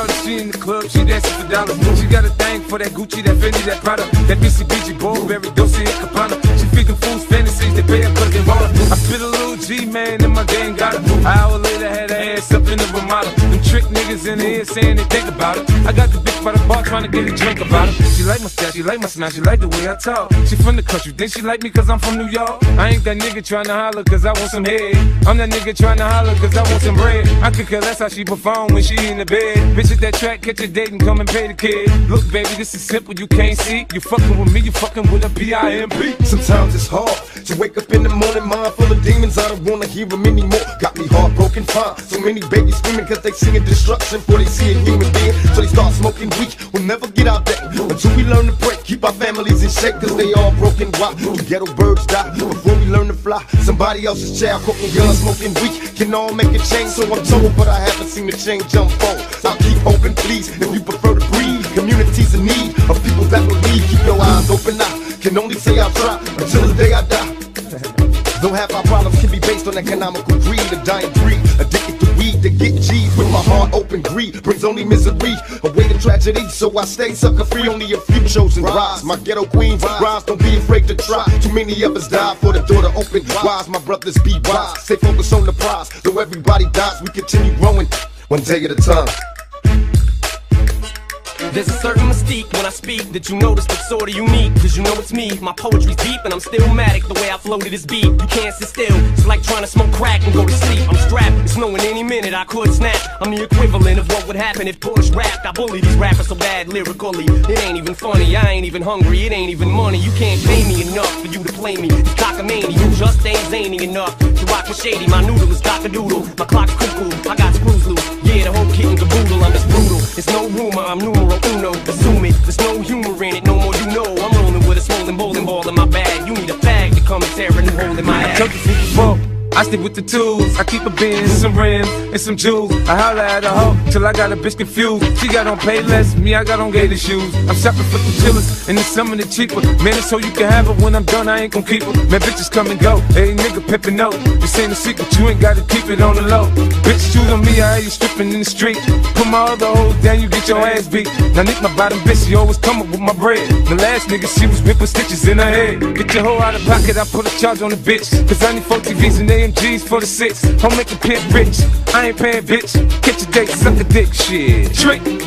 Shorty, she in the club, she dancing for dollars. She got a thing for that Gucci, that Fendi, that Prada, that BCBG, Burberry, Dolce & Gabbana. She feeding fools fantasies, they pay her cause they want her. I spit a little G, man, and my gang got her. An hour later, had her ass up in the Ramada. Them trick niggas in the ear saying they think about it. I got the bitch by the bar trying to get a drink about it. She like my style, she like my smile, she like the way I talk. She from the country, think she like me cause I'm from New York. I ain't that nigga trying to holler cause I want some head. I'm that nigga trying to holler cause I want some bread. I could care less how she perform when she in the bed. Bitch at that track, catch a date and come and pay the kid. Look baby, this is simple, you can't see. You fucking with me, you fucking with a B-I-M-B. Sometimes it's hard to wake up in the morning, mind full of demons. I don't wanna hear them anymore. Got me heartbroken, fine. So many babies screaming cause they singing destruction before they see a human being. So they start smoking weed. We'll never get out there until we learn to break. Keep our families in shape cause they all broken. Why do ghetto birds die before we learn to fly? Somebody else's child cooking guns, smoking weed. Can all make a change, so I'm told, but I haven't seen the change unfold. So I'll keep open, please, if you prefer to breathe. Communities in need of people that believe. Keep your eyes open, I can only say I'll try until the day I die. Though half our problems can be based on economical greed, a dying breed, addicted to weed to get G's. With my heart open, greed brings only misery, away to tragedy. So I stay sucker free, only a few chosen rise. My ghetto queens rise, don't be afraid to try. Too many of us die for the door to open wise. My brothers be wise, stay focused on the prize. Though everybody dies, we continue growing, one day at a time. There's a certain mystique when I speak that you notice that's sorta unique. Cause you know it's me, my poetry's deep and I'm stillmatic the way I flow to this beat. You can't sit still, it's like trying to smoke crack and go to sleep. I'm strapped, it's knowing any minute I could snap. I'm the equivalent of what would happen if Push rapped. I bully these rappers so bad lyrically, it ain't even funny, I ain't even hungry, it ain't even money. You can't pay me enough for you to play me. It's cockamamie, you just ain't zany enough to rock with Shady. My noodle is cock-a-doodle, my clock's cuckoo, I got screws loose. Yeah, the whole kit and caboodle, I'm just brutal. It's no rumor, I'm numero uno. Assume it, there's no humor in it, no more you know. I'm rolling with a swollen bowling ball in my bag. You need a fag to come and tear a new hole in my ass. I stick with the tools, I keep a Benz, some rims, and some jewels. I holla at a hoe, till I got a bitch confused. She got on Payless, me I got on Gator shoes. I'm shopping for the chillers, and it's some of the cheaper. Man, it's so you can have her, when I'm done I ain't gon' keep her. Man, bitches come and go, hey nigga pimpin' out. This ain't a secret, you ain't gotta keep it on the low. Bitch, shoot on me, I had you stripping in the street. Put my other hoes down, you get your ass beat. Now Nick, my bottom bitch, she always come up with my bread. The last nigga, she was whipping stitches in her head. Get your hoe out of pocket, I put a charge on the bitch. Cause I need 4 TVs and AMGs for the 6. I'll make a pimp rich, I ain't paying bitch. Catch a date, suck a dick, shit. Trick.